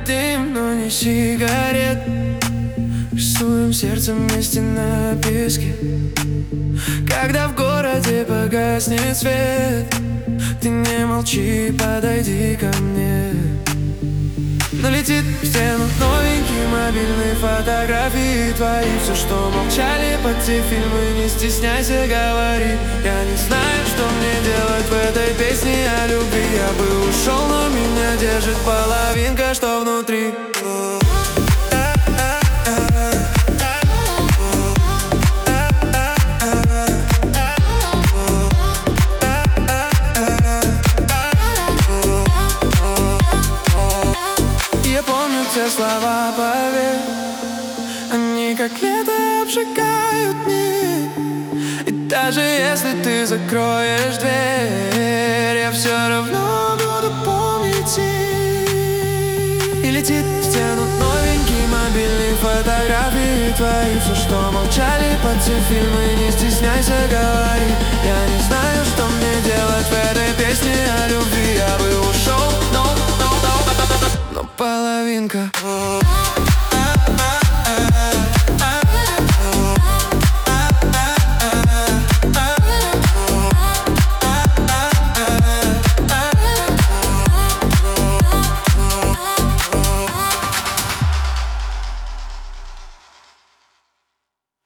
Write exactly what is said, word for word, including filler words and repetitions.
дым, но не сигарет. Рисуем сердцем вместе на песке. Когда в городе погаснет свет, ты не молчи, подойди ко мне. Налетит в стену новенькие мобильные фотографии твои. Все, что молчали под те фильмы, не стесняйся, говори. Я не знаю, что мне делать в этой песне о любви. Я бы ушел, но меня держит половинка, что внутри. Все слова, поверь, они как лето обжигают дни. И даже если ты закроешь дверь, я все равно буду помнить их. И летит в стену новенькие мобильные фотографии твои. Все, что молчали под те фильмы, не стесняйся, говори.